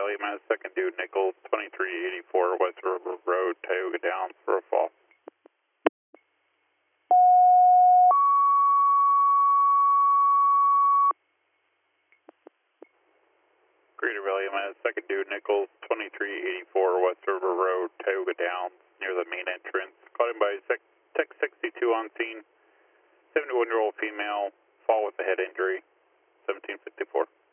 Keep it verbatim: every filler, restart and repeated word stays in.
Valley, minus second due, Nichols, twenty-three eighty-four West River Road, Tioga Downs for a fall. Greater Valley, minus second due, Nichols, twenty-three eighty-four West River Road, Tioga Downs, near the main entrance. Caught him by Tech sixty-two on scene, seventy-one-year-old female, fall with a head injury, seventeen fifty-four.